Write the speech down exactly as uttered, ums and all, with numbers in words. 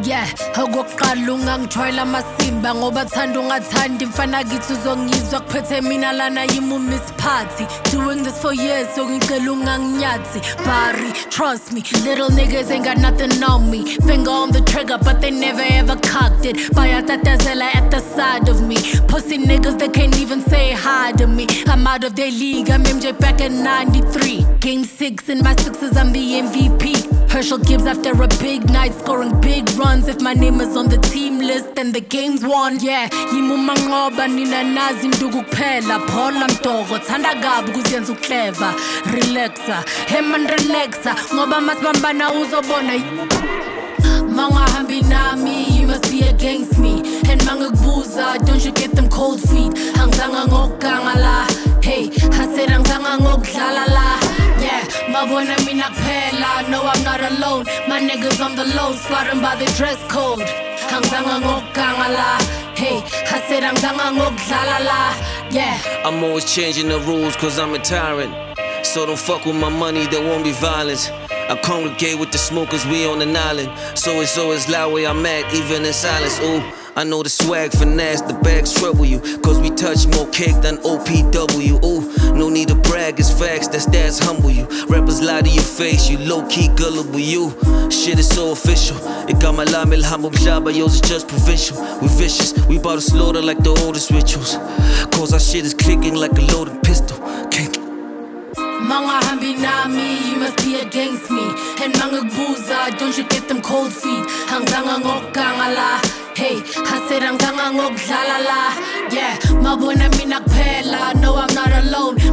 Yeah, okokuqala ungangijwayela amasimba ngoba thanda ungathandi mfana kithi uzongizwa kuphethe mina lana yimi Miss Party. Doing this for years so ngicela unganginyathi. Barry, trust me, little niggas ain't got nothing on me. Finger on the trigger but they never ever cocked it. Bayatatazela at the side of me. Pussy niggas that can't even say hi to me. I'm out of their league, I'm M J back in ninety-three. Game six in my sixes, I'm the M V P. Herschel Gibbs after a big night, scoring big runs. If my name is on the team list, then the game's won. Yeah, yimuma ngoba nina nazi mduku kuphela. Phola mdogo, thanda kabi kuzenza uclever. Relaxa, heman relaxa, ngoba masibambana uzobona. Mangahambi nami, you must be against me. And mangakubuza, don't you get them cold feet? Angizanga ngokuganga la, hey, I said angizanga ngokudlala la. Yeah, mabona mina kuphela, no I'm not alone. My niggas on the low, spotting by the dress code. Angizanga ngokuganga la, hey, I said angizanga ngokudlala la. Yeah, I'm always changing the rules cause I'm a tyrant. So don't fuck with my money, there won't be violence. I congregate with the smokers, we on an island. So it's always loud where I'm at, even in silence. Ooh, I know the swag finesse, the bags trouble you. Cause we touch more cake than O P W. Ooh, no need to brag, it's facts, that stats humble you. Rappers lie to your face, you low-key gullible, you. Shit is so official. It got my lamil humble jabba, yours is just provincial. We vicious, we bout to slaughter like the oldest rituals. Cause our shit is clicking like a loaded pistol. Can't Mangahambi nami, you must be against me. And mangakubuza, don't you get them cold feet? Angizanga ngokuganga la, hey, I said angizanga ngokudlala la. Yeah, mabona mina kuphela, no I'm not alone.